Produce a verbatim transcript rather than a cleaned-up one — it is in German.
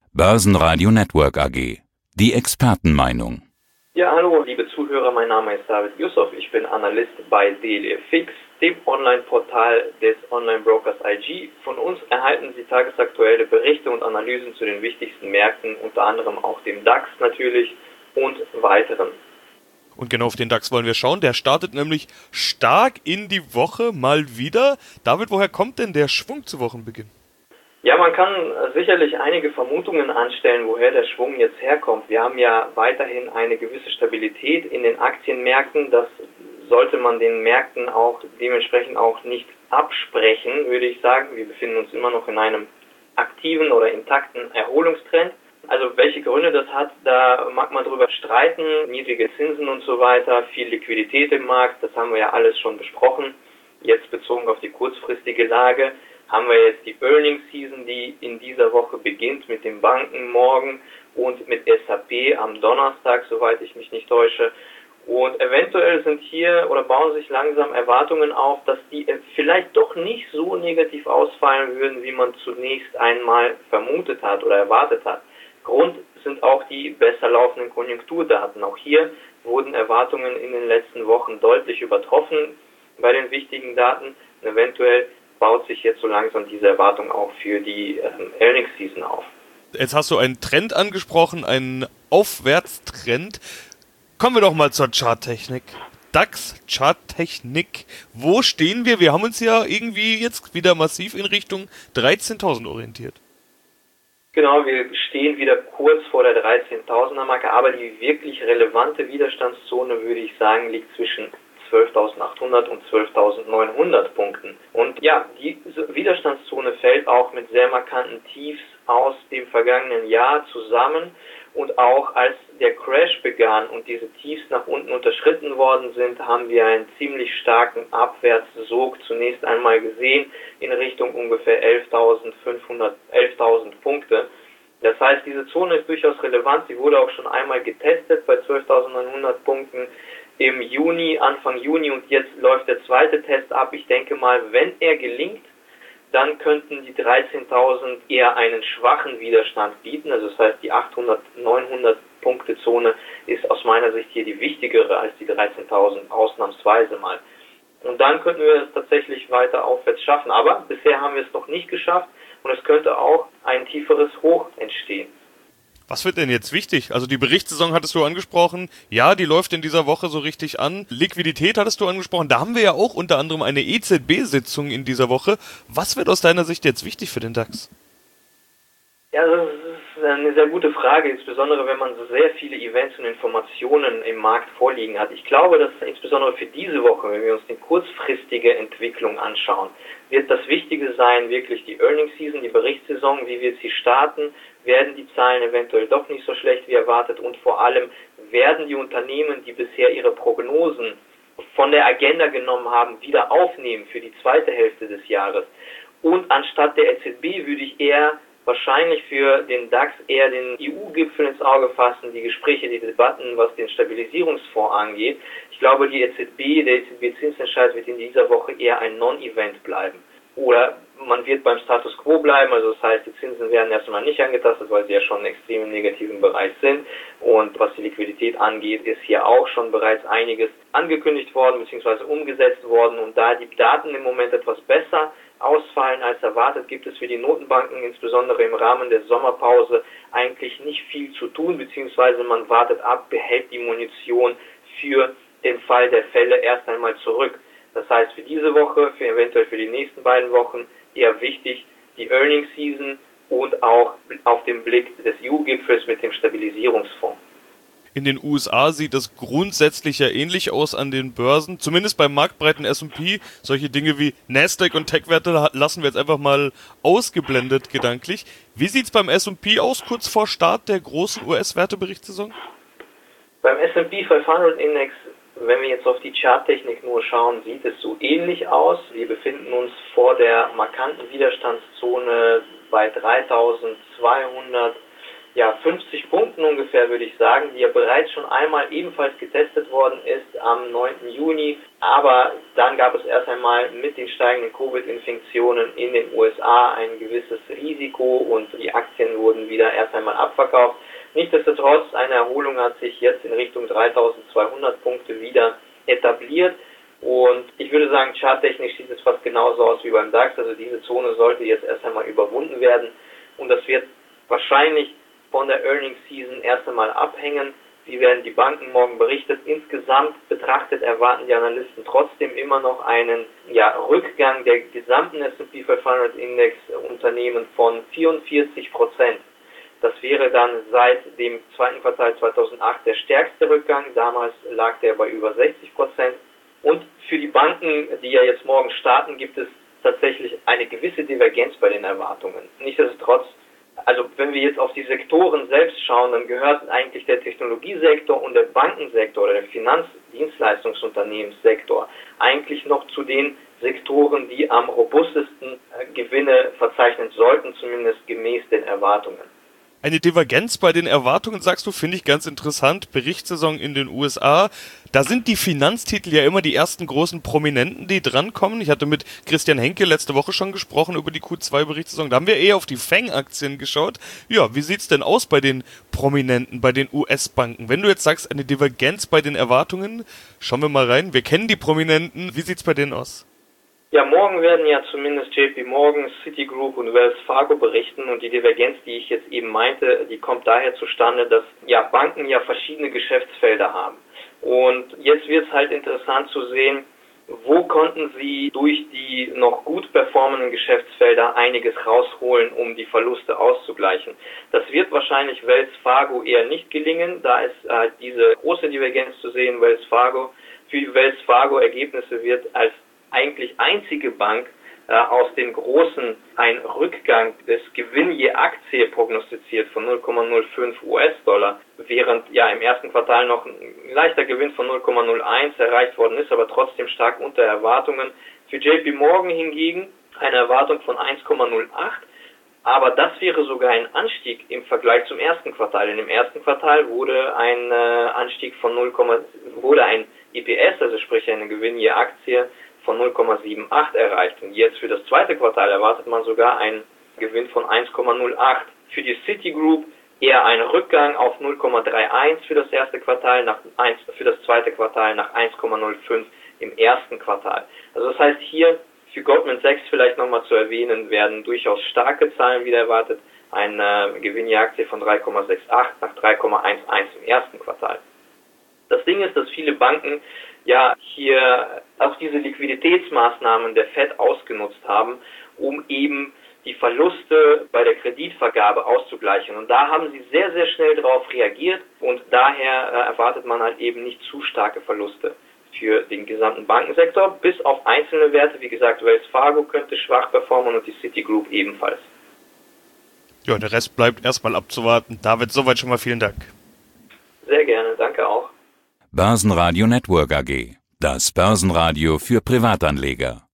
Börsenradio Network A G. Die Expertenmeinung. Ja, hallo, liebe Zuhörer, mein Name ist David Yusuf, ich bin Analyst bei D L F X, dem Online-Portal des Online-Brokers I G. Von uns erhalten Sie tagesaktuelle Berichte und Analysen zu den wichtigsten Märkten, unter anderem auch dem DAX natürlich und weiteren. Und genau auf den DAX wollen wir schauen. Der startet nämlich stark in die Woche mal wieder. David, woher kommt denn der Schwung zu Wochenbeginn? Ja, man kann sicherlich einige Vermutungen anstellen, woher der Schwung jetzt herkommt. Wir haben ja weiterhin eine gewisse Stabilität in den Aktienmärkten. Das sollte man den Märkten auch dementsprechend auch nicht absprechen, würde ich sagen. Wir befinden uns immer noch in einem aktiven oder intakten Erholungstrend. Also welche Gründe das hat, da mag man drüber streiten. Niedrige Zinsen und so weiter, viel Liquidität im Markt, das haben wir ja alles schon besprochen. Jetzt bezogen auf die kurzfristige Lage haben wir jetzt die Earnings Season, die in dieser Woche beginnt mit den Banken morgen und mit S A P am Donnerstag, soweit ich mich nicht täusche. Und eventuell sind hier oder bauen sich langsam Erwartungen auf, dass die vielleicht doch nicht so negativ ausfallen würden, wie man zunächst einmal vermutet hat oder erwartet hat. Grund sind auch die besser laufenden Konjunkturdaten. Auch hier wurden Erwartungen in den letzten Wochen deutlich übertroffen bei den wichtigen Daten. Und eventuell baut sich jetzt so langsam diese Erwartung auch für die ähm, Earnings Season auf. Jetzt hast du einen Trend angesprochen, einen Aufwärtstrend. Kommen wir doch mal zur Charttechnik. DAX, Charttechnik. Wo stehen wir? Wir haben uns ja irgendwie jetzt wieder massiv in Richtung dreizehntausend orientiert. Genau, wir stehen wieder kurz vor der dreizehntausender Marke, aber die wirklich relevante Widerstandszone, würde ich sagen, liegt zwischen zwölftausendachthundert und zwölftausendneunhundert Punkten. Und ja, diese Widerstandszone fällt auch mit sehr markanten Tiefs aus dem vergangenen Jahr zusammen. Und auch als der Crash begann und diese Tiefs nach unten unterschritten worden sind, haben wir einen ziemlich starken Abwärtssog zunächst einmal gesehen in Richtung ungefähr elftausendfünfhundert, elftausend Punkte. Das heißt, diese Zone ist durchaus relevant. Sie wurde auch schon einmal getestet bei zwölftausendneunhundert Punkten im Juni, Anfang Juni, und jetzt läuft der zweite Test ab. Ich denke mal, wenn er gelingt, dann könnten die dreizehntausend eher einen schwachen Widerstand bieten. Also das heißt, die achthundert, neunhundert Punkte Zone ist aus meiner Sicht hier die wichtigere als die dreizehntausend, ausnahmsweise mal. Und dann könnten wir es tatsächlich weiter aufwärts schaffen. Aber bisher haben wir es noch nicht geschafft und es könnte auch ein tieferes Hoch entstehen. Was wird denn jetzt wichtig? Also die Berichtssaison hattest du angesprochen. Ja, die läuft in dieser Woche so richtig an. Liquidität hattest du angesprochen. Da haben wir ja auch unter anderem eine E Z B-Sitzung in dieser Woche. Was wird aus deiner Sicht jetzt wichtig für den DAX? Ja, das ist eine sehr gute Frage, insbesondere wenn man so sehr viele Events und Informationen im Markt vorliegen hat. Ich glaube, dass insbesondere für diese Woche, wenn wir uns die kurzfristige Entwicklung anschauen, wird das Wichtige sein, wirklich die Earnings Season, die Berichtssaison, wie wird sie starten, werden die Zahlen eventuell doch nicht so schlecht wie erwartet und vor allem werden die Unternehmen, die bisher ihre Prognosen von der Agenda genommen haben, wieder aufnehmen für die zweite Hälfte des Jahres. Und anstatt der E Z B würde ich eher wahrscheinlich für den DAX eher den E U-Gipfel ins Auge fassen, die Gespräche, die Debatten, was den Stabilisierungsfonds angeht. Ich glaube, die E Z B, der E Z B-Zinsentscheid wird in dieser Woche eher ein Non-Event bleiben. Oder man wird beim Status Quo bleiben, also das heißt, die Zinsen werden erst einmal nicht angetastet, weil sie ja schon extrem im negativen Bereich sind. Und was die Liquidität angeht, ist hier auch schon bereits einiges angekündigt worden bzw. umgesetzt worden. Und da die Daten im Moment etwas besser ausfallen als erwartet, gibt es für die Notenbanken insbesondere im Rahmen der Sommerpause eigentlich nicht viel zu tun, beziehungsweise man wartet ab, behält die Munition für den Fall der Fälle erst einmal zurück. Das heißt, für diese Woche, für eventuell für die nächsten beiden Wochen eher wichtig, die Earnings Season und auch auf den Blick des E U-Gipfels mit dem Stabilisierungsfonds. In den U S A sieht es grundsätzlich ja ähnlich aus an den Börsen, zumindest beim marktbreiten S und P. Solche Dinge wie Nasdaq und Tech-Werte lassen wir jetzt einfach mal ausgeblendet gedanklich. Wie sieht's beim S und P aus, kurz vor Start der großen U S-Werteberichtssaison? Beim S und P fünfhundert Index, wenn wir jetzt auf die Charttechnik nur schauen, sieht es so ähnlich aus. Wir befinden uns vor der markanten Widerstandszone bei dreitausendzweihundert ja, fünfzig Punkten ungefähr, würde ich sagen, die ja bereits schon einmal ebenfalls getestet worden ist am neunten Juni. Aber dann gab es erst einmal mit den steigenden Covid-Infektionen in den U S A ein gewisses Risiko und die Aktien wurden wieder erst einmal abverkauft. Nichtsdestotrotz, eine Erholung hat sich jetzt in Richtung dreitausendzweihundert Punkte wieder etabliert. Und ich würde sagen, charttechnisch sieht es fast genauso aus wie beim DAX. Also diese Zone sollte jetzt erst einmal überwunden werden. Und das wird wahrscheinlich von der Earnings Season erst einmal abhängen. Wie werden die Banken morgen berichtet? Insgesamt betrachtet erwarten die Analysten trotzdem immer noch einen ja, Rückgang der gesamten S und P fünfhundert Index Unternehmen von vierundvierzig Prozent. Das wäre dann seit dem zweiten Quartal zweitausendacht der stärkste Rückgang. Damals lag der bei über sechzig Prozent. Und für die Banken, die ja jetzt morgen starten, gibt es tatsächlich eine gewisse Divergenz bei den Erwartungen. Nichtsdestotrotz, also wenn wir jetzt auf die Sektoren selbst schauen, dann gehört eigentlich der Technologiesektor und der Bankensektor oder der Finanzdienstleistungsunternehmenssektor eigentlich noch zu den Sektoren, die am robustesten Gewinne verzeichnen sollten, zumindest gemäß den Erwartungen. Eine Divergenz bei den Erwartungen, sagst du, finde ich ganz interessant. Berichtssaison in den U S A. Da sind die Finanztitel ja immer die ersten großen Prominenten, die drankommen. Ich hatte mit Christian Henke letzte Woche schon gesprochen über die Q zwei Berichtssaison. Da haben wir eher auf die Fang-Aktien geschaut. Ja, wie sieht's denn aus bei den Prominenten, bei den U S-Banken? Wenn du jetzt sagst, eine Divergenz bei den Erwartungen, schauen wir mal rein. Wir kennen die Prominenten. Wie sieht's bei denen aus? Ja, morgen werden ja zumindest J P Morgan, Citigroup und Wells Fargo berichten und die Divergenz, die ich jetzt eben meinte, die kommt daher zustande, dass ja Banken ja verschiedene Geschäftsfelder haben. Und jetzt wird es halt interessant zu sehen, wo konnten sie durch die noch gut performenden Geschäftsfelder einiges rausholen, um die Verluste auszugleichen. Das wird wahrscheinlich Wells Fargo eher nicht gelingen, da ist halt diese große Divergenz zu sehen, Wells Fargo. Für die Wells Fargo Ergebnisse wird als eigentlich einzige Bank äh, aus den Großen ein Rückgang des Gewinn je Aktie prognostiziert von null Komma null fünf US-Dollar, während ja im ersten Quartal noch ein leichter Gewinn von null Komma null eins erreicht worden ist, aber trotzdem stark unter Erwartungen. Für J P Morgan hingegen eine Erwartung von eins Komma null acht, aber das wäre sogar ein Anstieg im Vergleich zum ersten Quartal. In dem ersten Quartal wurde ein äh, Anstieg von null, wurde ein E P S, also sprich eine Gewinn je Aktie, von null Komma achtundsiebzig erreicht. Und jetzt für das zweite Quartal erwartet man sogar einen Gewinn von eins Komma null acht. Für die Citigroup eher ein Rückgang auf null Komma einunddreißig für das erste Quartal, nach eins, für das zweite Quartal nach eins Komma null fünf im ersten Quartal. Also das heißt hier für Goldman Sachs vielleicht nochmal zu erwähnen, werden durchaus starke Zahlen wieder erwartet. Ein äh, Gewinn je Aktie von drei Komma achtundsechzig nach drei Komma elf im ersten Quartal. Das Ding ist, dass viele Banken ja hier auch diese Liquiditätsmaßnahmen der Fed ausgenutzt haben, um eben die Verluste bei der Kreditvergabe auszugleichen. Und da haben sie sehr, sehr schnell darauf reagiert und daher äh, erwartet man halt eben nicht zu starke Verluste für den gesamten Bankensektor, bis auf einzelne Werte, wie gesagt, Wells Fargo könnte schwach performen und die Citigroup ebenfalls. Ja, der Rest bleibt erstmal abzuwarten. David, soweit schon mal vielen Dank. Sehr gerne, danke auch. Börsenradio Network A G. Das Börsenradio für Privatanleger.